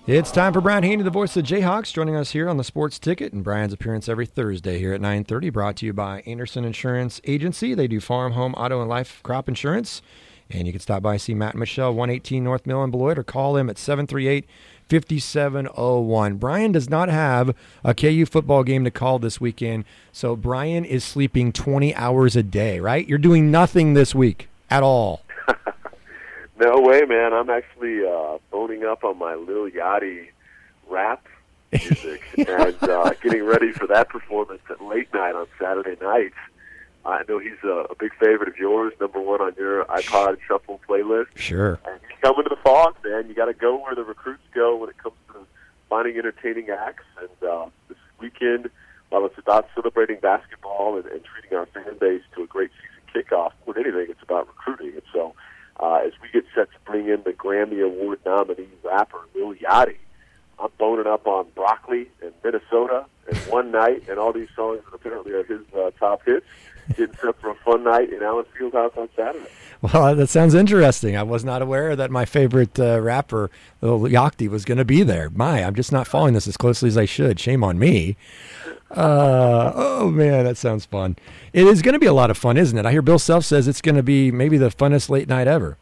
It's time for Brian Haney, the voice of the Jayhawks, joining us here on the Sports Ticket, and Brian's appearance every Thursday here at 9:30, brought to you by Anderson Insurance Agency. They do farm, home, auto, and life crop insurance. And you can stop by and see Matt and Michelle, 118 North Mill in Beloit, or call them at 738-5701. Brian does not have a KU football game to call this weekend, so Brian is sleeping 20 hours a day, right? You're doing nothing this week at all. No way, man. I'm actually boning up on my Lil Yachty rap music and getting ready for that performance at late night on Saturday nights. I know he's a big favorite of yours, number one on your iPod Shuffle playlist. Sure. And he's coming to the Fog, man. You got to go where the recruits go when it comes to finding entertaining acts. And this weekend, while it's about celebrating basketball and treating our fan base to a great season kickoff, more than anything, it's about recruiting. And so as we get set to bring in the Grammy Award nominee rapper Lil Yachty, I'm boning up on Broccoli and Minnesota and One Night and all these songs that apparently are his top hits, getting set for a fun night in Allen Fieldhouse on Saturday. Well, that sounds interesting. I was not aware that my favorite rapper, Lil Yachty, was going to be there. I'm just not following this as closely as I should. Shame on me. Oh, man, that sounds fun. It is going to be a lot of fun, isn't it? I hear Bill Self says it's going to be maybe the funnest late night ever.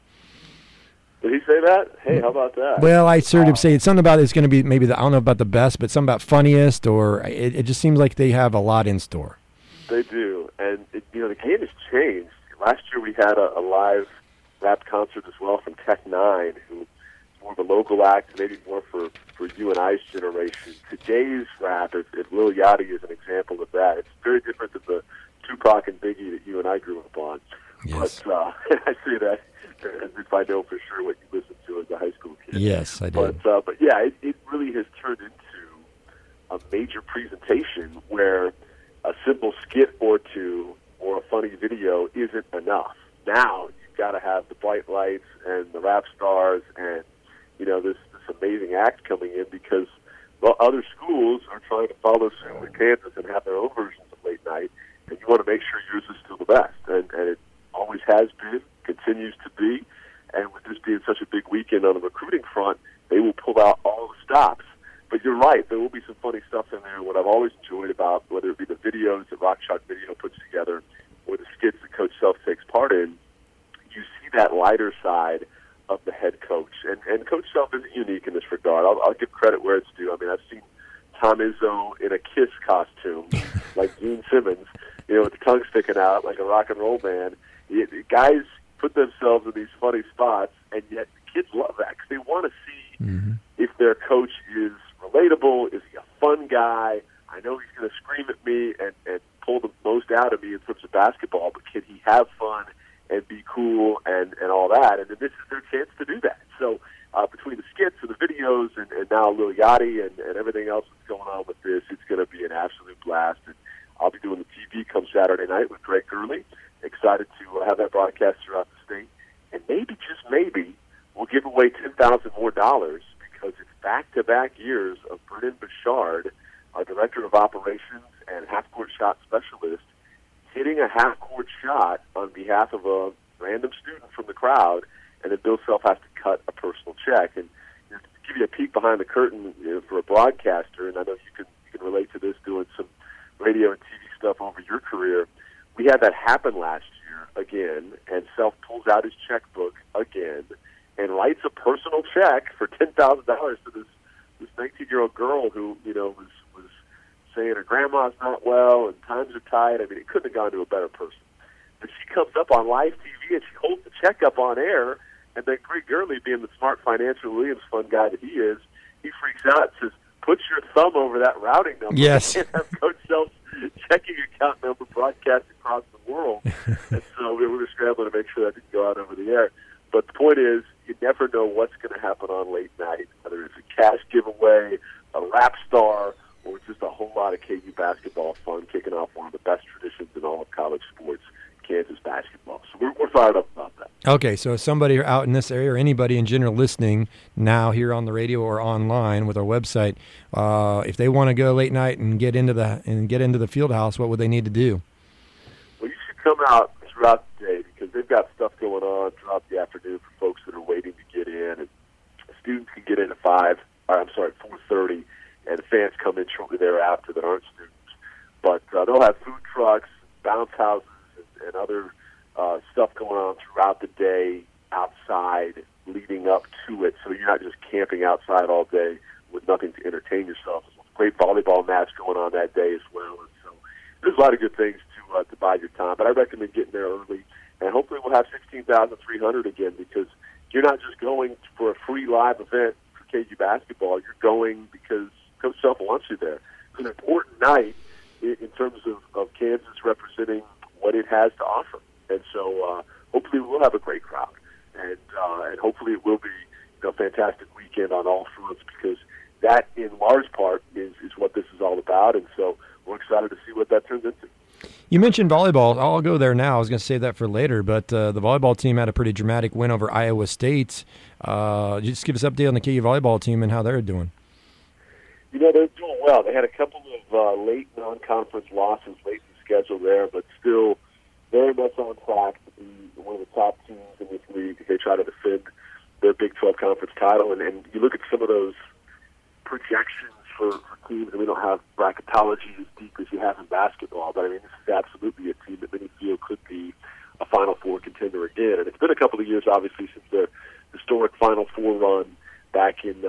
Did he say that? Hey, how about that? Well, I sort of say it's something about it's going to be maybe I don't know about the best, but something about funniest, or it just seems like they have a lot in store. They do, and the game has changed. Last year we had a live rap concert as well from Tech Nine, who is more of a local act, maybe more for you and I's generation. Today's rap, if Lil Yachty is an example of that, it's very different than the Tupac and Biggie that you and I grew up on. Yes. But I say that as if I know for sure what you listened to as a high school kid. Yes, I did. But yeah, it really has turned into a major presentation where a simple skit or two or a funny video isn't enough. Now you've got to have the bright lights and the rap stars and this amazing act coming in, because other schools are trying to follow suit with Kansas and have their own versions of late night, and you want to make sure yours is still the best, and it always has been, continues to be. And with this being such a big weekend on the recruiting front, they will pull out all the stops. But you're right, there will be some funny stuff in there. What I've always enjoyed about whether it be the videos that Rock Chalk Video puts together or the skits that Coach Self takes part in, you see that lighter side of the head coach. And Coach Self isn't unique in this regard. I'll give credit where it's due. I mean, I've seen Tom Izzo in a Kiss costume, like Gene Simmons, with the tongue sticking out like a rock and roll band. The guys put themselves in these funny spots, and yet the kids love that because they want to see if their coach is relatable, is he a fun guy? I know he's going to scream at me and pull the most out of me in terms of basketball, but can he have fun and be cool and all that? And then this is their chance to do that. So between the skits and the videos and now Lil Yachty and everything else that's going on with this, it's going to be an absolute blast. And I'll be doing the TV come Saturday night with Greg Gurley. Excited to have that broadcast throughout the state. And maybe, just maybe, we'll give away $10,000 more because it's back-to-back years of Brennan Bouchard, our Director of Operations and half-court shot specialist, hitting a half-court shot on behalf of a random student from the crowd, and then Bill Self has to cut a personal check. And to give you a peek behind the curtain for a broadcaster, and I know you can relate to this doing some radio and TV stuff over your career, we had that happen last year again, and Self pulls out his checkbook again and writes a personal check for $10,000 to this 19-year-old girl who was saying her grandma's not well and times are tight. I mean, it couldn't have gone to a better person. But she comes up on live TV and she holds the check up on air, and then Greg Gurley, being the smart financial Williams fund guy that he is, he freaks out and says, "Put your thumb over that routing number." Yes. And have Coach Self's checking account number broadcast across the world. And so we were scrambling to make sure that didn't go out over the air. But the point is, you never know what's going to happen on late night, whether it's a cash giveaway, a rap star, or just a whole lot of KU basketball fun, kicking off one of the best traditions in all of college sports, Kansas basketball. So we're fired up about that. Okay, so if somebody out in this area or anybody in general listening now here on the radio or online with our website, if they want to go late night and get into the field house, what would they need to do? Well, you should come out throughout the day because they've got stuff going on throughout the afternoon for folks that are waiting to get in. And students can get in at 5, 4:30, and fans come in shortly thereafter that aren't students. But they'll have food trucks, bounce houses, and other stuff going on throughout the day outside leading up to it, so you're not just camping outside all day with nothing to entertain yourself. There's a great volleyball match going on that day as well, and so there's a lot of good things to bide your time. But I recommend getting there early, and hopefully we'll have 16,300 again, because you're not just going for a free live event for KU basketball. You're going because Coach Self wants you there. It's an important night in terms of Kansas representing what it has to offer, and so hopefully we'll have a great crowd, and hopefully it will be a fantastic weekend on all fronts, because that in large part is what this is all about, and so we're excited to see what that turns into. You mentioned volleyball. I'll go there now. I was going to save that for later, but the volleyball team had a pretty dramatic win over Iowa State. Just give us an update on the KU volleyball team and how they're doing. They're doing well. They had a couple of late non-conference losses late in the schedule there, but still very much on track to be one of the top teams in this league. They try to defend their Big 12 conference title, and you look at some of those projections for teams, and we don't have bracketology as deep as you have in basketball, but I mean, this is absolutely a team that many feel could be a Final Four contender again. And it's been a couple of years, obviously, since their historic Final Four run back in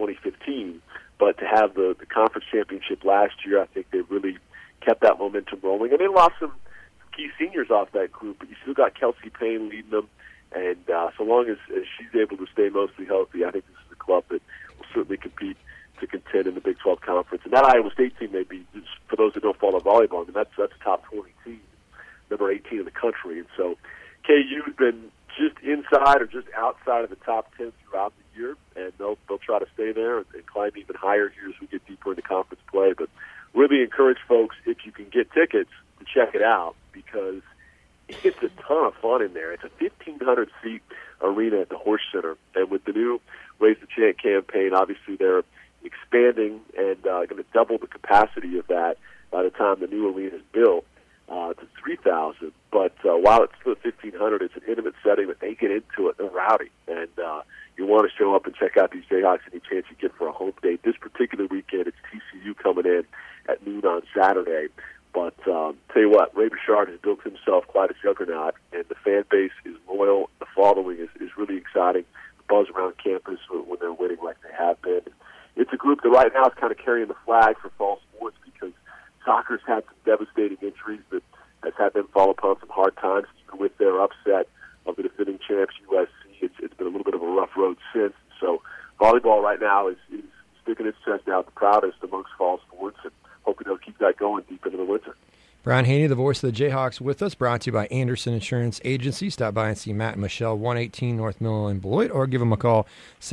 2015. But to have the conference championship last year, I think they really kept that momentum rolling. And they lost some key seniors off that group, but you still got Kelsey Payne leading them. And so long as she's able to stay mostly healthy, I think this is a club that will certainly compete to contend in the Big 12 Conference. And that Iowa State team may be, for those that don't follow volleyball, I mean, that's a top 20 team, number 18 in the country. And so KU's been just inside or just outside of the top 10 throughout the year, and they'll try to stay there and climb even higher here as we get deeper into conference play. But really encourage folks, if you can get tickets, to check it out, because it's a ton of fun in there. It's a 1,500-seat arena at the Horse Center, and with the new Raise the Chant campaign, obviously they're expanding and going to double the capacity of that by the time the new arena is built to 3,000. But while it's still 1,500, it's an intimate setting that they get into it. They're rowdy, and you want to show up and check out these Jayhawks any chance you get for a home date. This particular weekend, it's TCU coming in at noon on Saturday. But tell you what, Ray Bouchard has built himself quite a juggernaut, and the fan base is loyal. The following is really exciting. The buzz around campus when they're winning like they have been. It's a group that right now is kind of carrying the flag for fall sports, because soccer's had some devastating injuries that has had them fall upon some hard times. Even with their upset of the defending champs USC, it's been a little bit of a rough road since. So volleyball right now is sticking its chest out the proudest amongst fall sports, and hoping they'll keep that going deep into the winter. Brian Haney, the voice of the Jayhawks, with us, brought to you by Anderson Insurance Agency. Stop by and see Matt and Michelle, 118 North Mill in Beloit, or give them a call,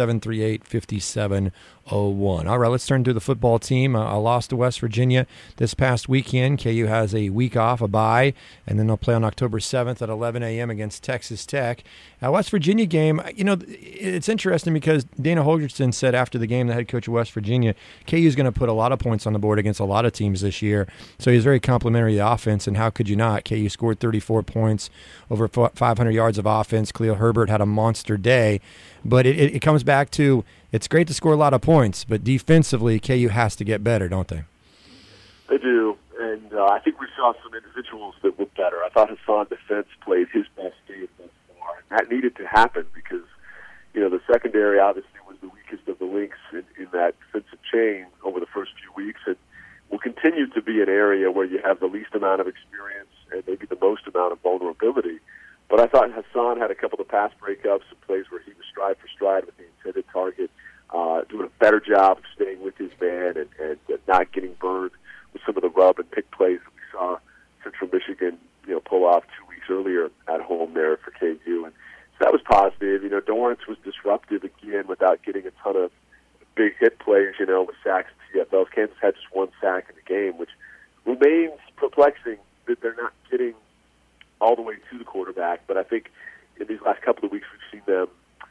738-5701. All right, let's turn to the football team. A loss to West Virginia this past weekend. KU has a week off, a bye, and then they'll play on October 7th at 11 a.m. against Texas Tech. West Virginia game, it's interesting because Dana Holgorsen said after the game, the head coach of West Virginia, KU is going to put a lot of points on the board against a lot of teams this year. So he's very complimentary of the offense, and how could you not? KU scored 34 points, over 500 yards of offense. Khalil Herbert had a monster day. But it comes back to, it's great to score a lot of points, but defensively, KU has to get better, don't they? They do, and I think we saw some individuals that were better. I thought Hassan Defense played his best game thus far, and that needed to happen because, the secondary obviously was the weakest of the links in that defensive chain over the first few weeks, and will continue to be an area where you have the least amount of experience and maybe the most amount of vulnerability. But I thought Hassan had a couple of pass breakups, some plays where he was stride for stride with the intended target, doing a better job of staying with his man and not getting burned with some of the rub and pick plays that we saw Central Michigan, pull off 2 weeks earlier at home there for KU. And so that was positive. Dorrance was disruptive again without getting a ton of big hit plays, with sacks and TFLs. Kansas had just one sack in the game, which remains perplexing that they're not getting all the way to the quarterback. But I think in these last couple of weeks we've seen them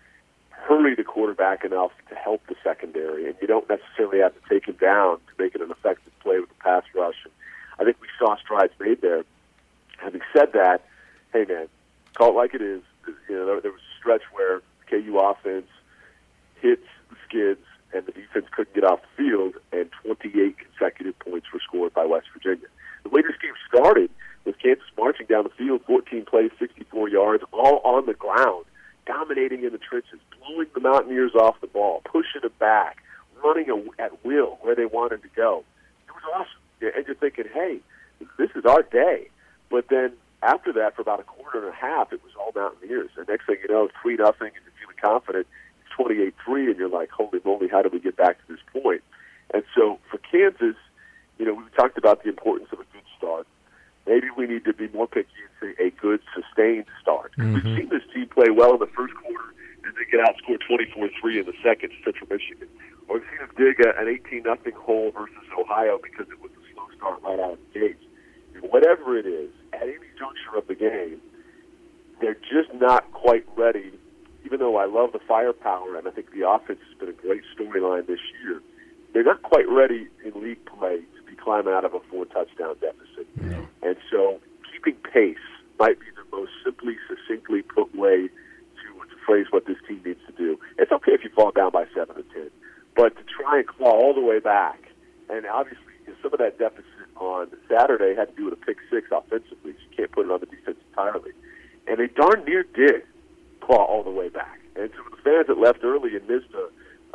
hurry the quarterback enough to help the secondary, and you don't necessarily have to take him down to make it an effective play with the pass rush. And I think we saw strides made there. Having said that, hey man, call it like it is. There was a stretch where KU offense hits the skids and the defense couldn't get off the field, and 28 consecutive points were scored by West Virginia. The way this game started was Kansas marching down the field, 14 plays, 64 yards, all on the ground, dominating in the trenches, blowing the Mountaineers off the ball, pushing it back, running at will where they wanted to go. It was awesome. And you're thinking, hey, this is our day. But then after that, for about a quarter and a half, it was all Mountaineers. And next thing you know, 3-0, and you're feeling confident. It's 28-3, and you're like, holy moly, how did we get back to this point? And so for Kansas, we talked about the importance of a good start. Maybe we need to be more picky and say a good, sustained start. Mm-hmm. We've seen this team play well in the first quarter and then get outscored 24-3 in the second to Central Michigan. Or we've seen them dig an 18-0 hole versus Ohio because it was a slow start right out of the gates. Whatever it is, at any juncture of the game, they're just not quite ready. Even though I love the firepower, and I think the offense has been a great storyline this year, they're not quite ready in league play to be climbing out of a 4-touchdown deficit. No. And so keeping pace might be the most simply, succinctly put way to phrase what this team needs to do. It's okay if you fall down by 7 or 10, but to try and claw all the way back, and obviously some of that deficit on Saturday had to do with a pick-6 offensively, so you can't put it on the defense entirely. And they darn near did claw all the way back. And so the fans that left early and missed a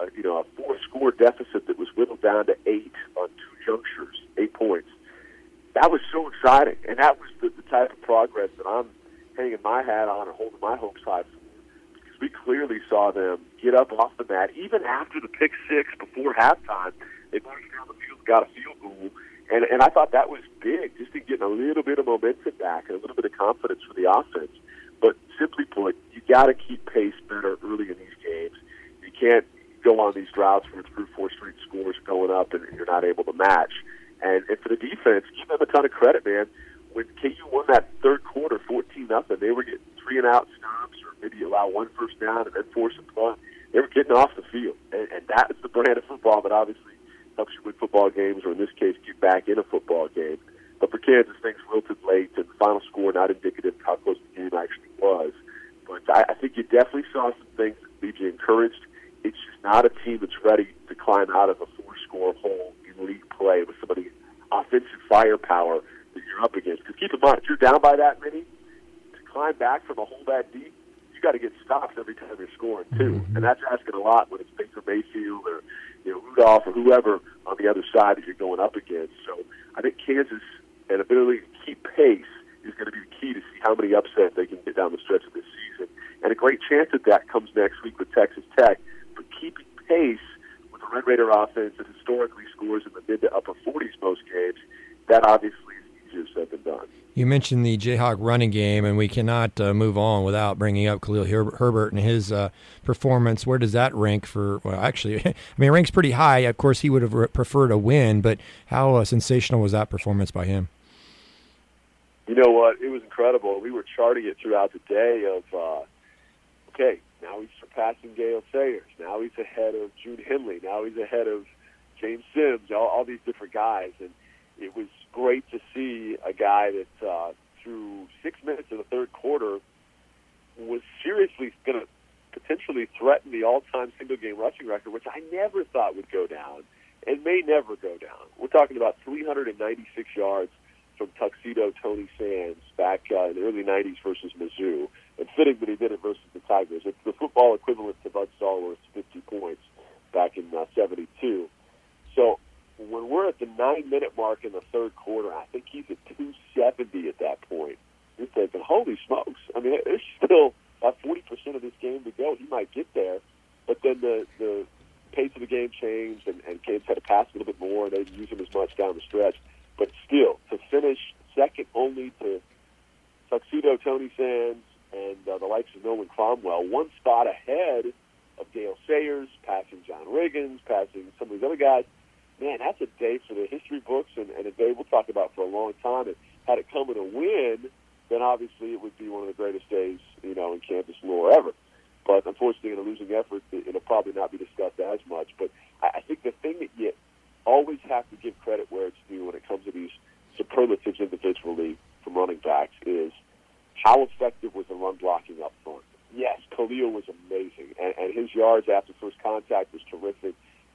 4-score deficit that was whittled down to 8 on 2 junctures, 8 points, that was so exciting. And that was the type of progress that I'm hanging my hat on and holding my hopes high for, because we clearly saw them get up off the mat. Even after the pick-6 before halftime, they marched down the field, got a field goal, and I thought that was big, just in getting a little bit of momentum back and a little bit of confidence for the offense. But simply put, you got to keep pace better early in these games. You can't go on these droughts where 3 or 4 straight scores going up and you're not able to match. And for the defense, give them a ton of credit, man. When KU won that third quarter, 14-0, they were getting 3-and-out stops, or maybe allow 1 first down and then force a punt. They were getting off the field, and that is the brand of football that obviously helps you win football games, or in this case, get back in a football game. But for Kansas, things wilted late, and the final score not indicative of how close the game actually was. But I think you definitely saw some things that leave you encouraged. It's just not a team that's ready to climb out of a 4-score hole in league play with some of the offensive firepower that you're up against. Because keep in mind, if you're down by that many, to climb back from a hole that deep, you got to get stops every time you're scoring too, and that's asking a lot when it's Baker Mayfield or Rudolph or whoever on the other side that you're going up against. So I think Kansas and ability to keep pace is going to be the key to see how many upsets they can get down the stretch of this season, and a great chance that comes next week with Texas Tech. But keeping pace with the Red Raider offense that historically scores in the mid to upper 40s most games, that obviously is easier said than done. You mentioned the Jayhawk running game, and we cannot move on without bringing up Khalil Herbert and his performance. Where does that rank for, well, actually, it ranks pretty high. Of course, he would have preferred a win, but how sensational was that performance by him? You know what? It was incredible. We were charting it throughout the day of, okay, now he's surpassing Gale Sayers. Now he's ahead of June Henley. Now he's ahead of James Sims, all these different guys. And it was great to see a guy that through 6 minutes of the third quarter was seriously going to potentially threaten the all-time single-game rushing record, which I never thought would go down and may never go down. We're talking about 396 yards from Tuxedo Tony Sands back in the early 90s versus Mizzou. And fitting that he did it versus the Tigers. It's the football equivalent to Bud Stallworth's 50 points back in 72. So when we're at the 9-minute mark in the third quarter, I think he's at 270 at that point. You're thinking, holy smokes. There's still about 40% of this game to go. He might get there. But then the pace of the game changed, and Kansas had to pass a little bit more, and they didn't use him as much down the stretch. But still, to finish second only to Tuxedo Tony Sands and the likes of Nolan Cromwell, one spot ahead of Gale Sayers, passing John Riggins, passing some of these other guys, man, that's a day for the history books and a day we'll talk about for a long time. And had it come in a win, then obviously it would be one of the greatest days, in Kansas lore ever. But unfortunately, in a losing effort, it'll probably not be discussed as much. But I think the thing that you always have to give credit where it's due when it comes to these superlatives individually from running backs is how effective was the run blocking up front. Yes, Khalil was amazing, and his yards after first contact was terrific.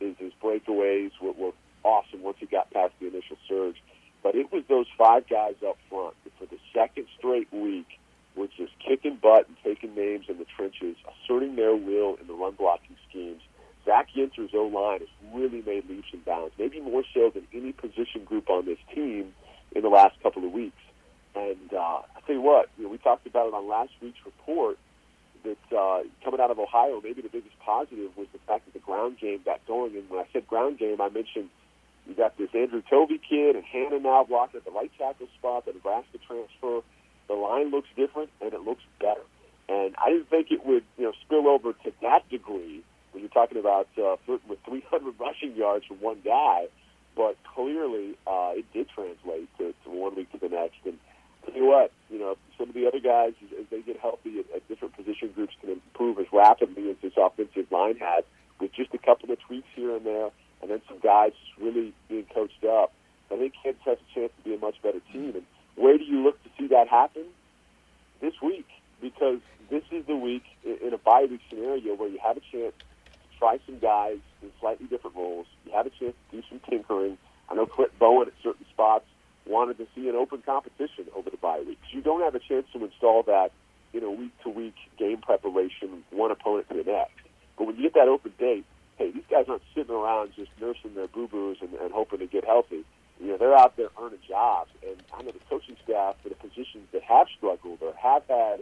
breakaways were awesome once he got past the initial surge. But it was those 5 guys up front that for the second straight week were just kicking butt and taking names in the trenches, asserting their will in the run-blocking schemes. Zach Yinter's O-line has really made leaps and bounds, maybe more so than any position group on this team in the last couple of weeks. And I tell you what, we talked about it on last week's report that coming out of Ohio, maybe the biggest positive was the fact that the ground game got going. And when I said ground game, I mentioned you got this Andrew Tovey kid and Hannah now blocking at the right tackle spot, the Nebraska transfer. The line looks different, and it looks better. And I didn't think it would spill over to that degree when you're talking about flirting with 300 rushing yards from one guy. But clearly, it did translate to one week to the next. And tell you what, some of the other guys, as they get healthy at different position groups, can improve as rapidly as this offensive line has, with just a couple of tweaks here and there, and then some guys really being coached up. I think Kansas has a chance to be a much better team. And where do you look to see that happen? This week, because this is the week in a bye-week scenario where you have a chance to try some guys in slightly different roles. You have a chance to do some tinkering. I know Clint Bowen at certain spots wanted to see an open competition over the bye week. You don't have a chance to install that in a week-to-week game preparation, one opponent to the next. But when you get that open date, hey, these guys aren't sitting around just nursing their boo-boos and hoping to get healthy. They're out there earning jobs. And I know the coaching staff for the positions that have struggled or have had,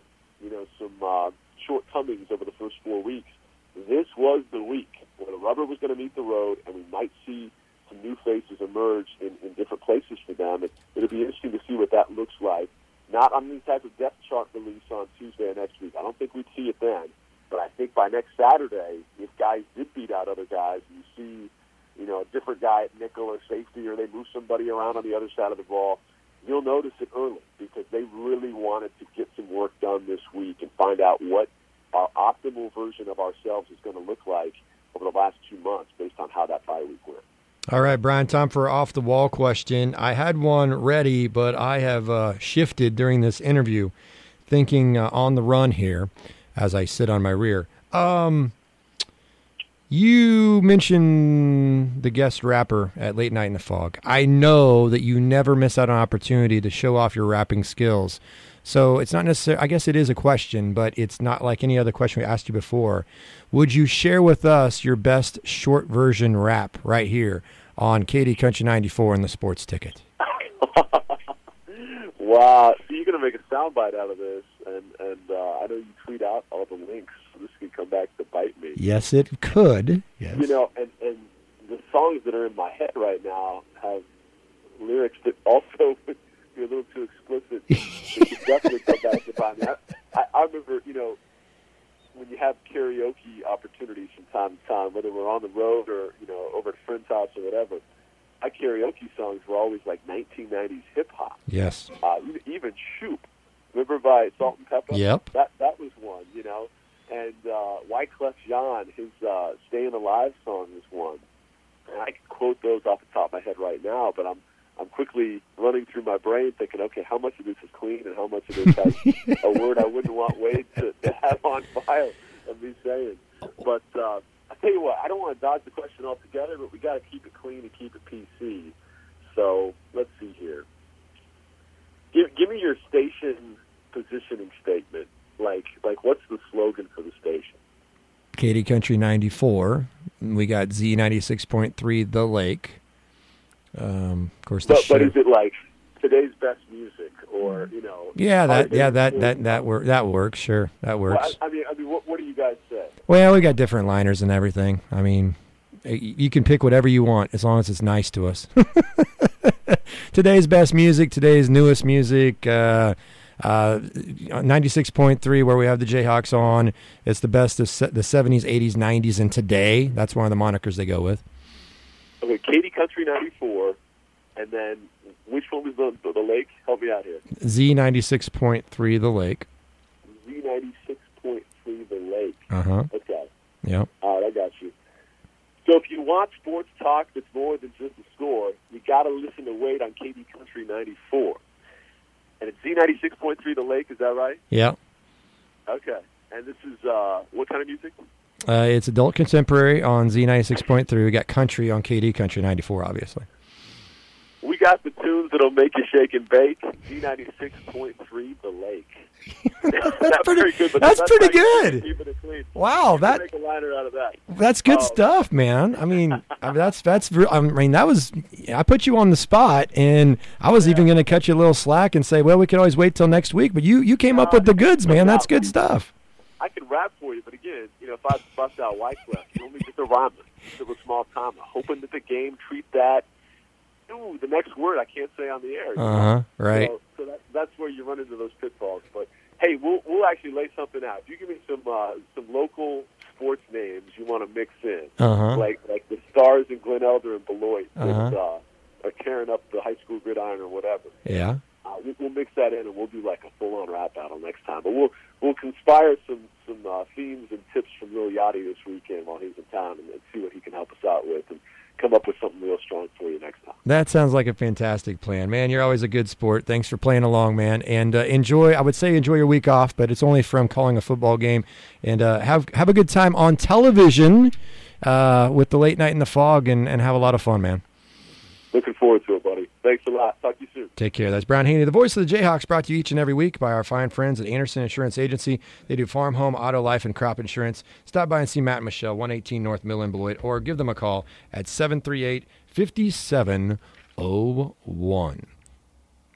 some shortcomings over the first 4 weeks, this was the week where the rubber was going to meet the road, and we might see some new faces emerge in different places for them. And it'll be interesting to see what that looks like. Not on any type of depth chart release on Tuesday of next week. I don't think we'd see it then. But I think by next Saturday, if guys did beat out other guys, and you see, a different guy at nickel or safety, or they move somebody around on the other side of the ball, you'll notice it early because they really wanted to get some work done this week and find out what our optimal version of ourselves is going to look like over the last 2 months based on how that bye week went. All right, Brian, time for off-the-wall question. I had one ready, but I have shifted during this interview, thinking on the run here as I sit on my rear. You mentioned the guest rapper at Late Night in the Fog. I know that you never miss out on an opportunity to show off your rapping skills. So it's not necessarily, I guess it is a question, but it's not like any other question we asked you before. Would you share with us your best short version rap right here on KD Country 94 and the Sports Ticket? Wow. So you're going to make a soundbite out of this, and I know you tweet out all the links, so this could come back to bite me. Yes, it could. Yes. And the songs that are in my head right now have lyrics that also be a little too explicit. It could definitely come back to bite me. I remember, when you have karaoke opportunities from time to time, whether we're on the road or, over at a friend's house or whatever, my karaoke songs were always like 1990s hip-hop. Yes. Even Shoop, remember by Salt and Pepper? Yep. That was one, And Wyclef Jean, his Stayin' Alive song was one. And I can quote those off the top of my head right now, but I'm quickly running through my brain thinking, okay, how much of this is clean and how much of this has a word I wouldn't want Wade to have on file of me saying. But I tell you what, I don't want to dodge the question altogether, but we got to keep it clean and keep it PC. So let's see here. Give me your station positioning statement. Like what's the slogan for the station? KD Country 94. We got Z96.3 The Lake. Of course, but is it like today's best music, or Yeah, that works. Sure, that works. Well, I mean, what do you guys say? Well, we got different liners and everything. I mean, you can pick whatever you want as long as it's nice to us. Today's best music, today's newest music. 96.3, where we have the Jayhawks on. It's the best of the 70s, 80s, 90s, and today. That's one of the monikers they go with. Okay, KD Country 94, and then which one was the Lake? Help me out here. Z96.3 The Lake. Z96.3 The Lake. Uh-huh. Okay. Yep. All right, I got you. So if you want sports talk that's more than just a score, you got to listen to Wade on KD Country 94. And it's Z96.3 The Lake, is that right? Yeah. Okay. And this is what kind of music? It's adult contemporary on Z96.3. We got country on KD Country 94, obviously. We got the tunes that'll make you shake and bake. Z96.3, The Lake. That's pretty good. But that's pretty good. Keeping it clean. Wow, make a liner out of that. That's good stuff, man. I mean, that was. I put you on the spot, and I was even going to cut you a little slack and say, well, we could always wait till next week. But you came up with the goods, man. That's good stuff. I can rap for you, but again, if I bust out Wyclef, you only get the rhyme, the small comma, hoping that the game treat that. Ooh, the next word I can't say on the air. Right. So that's where you run into those pitfalls. But hey, we'll actually lay something out. If you give me some local sports names you want to mix in, like the Stars in Glen Elder and Beloit, that are tearing up the high school gridiron or whatever. Yeah. We'll mix that in, and we'll do like a full-on rap battle next time. But we'll conspire some themes and tips from Lil Yachty this weekend while he's in town, and see what he can help us out with, and come up with something real strong for you next time. That sounds like a fantastic plan, man. You're always a good sport. Thanks for playing along, man. And enjoy your week off, but it's only from calling a football game. And have a good time on television with the Late Night in the Fog, and have a lot of fun, man. Looking forward to it, buddy. Thanks a lot. Talk to you soon. Take care. That's Brian Haney, the voice of the Jayhawks, brought to you each and every week by our fine friends at Anderson Insurance Agency. They do farm, home, auto, life, and crop insurance. Stop by and see Matt and Michelle, 118 North Mill in Beloit, or give them a call at 738-5701.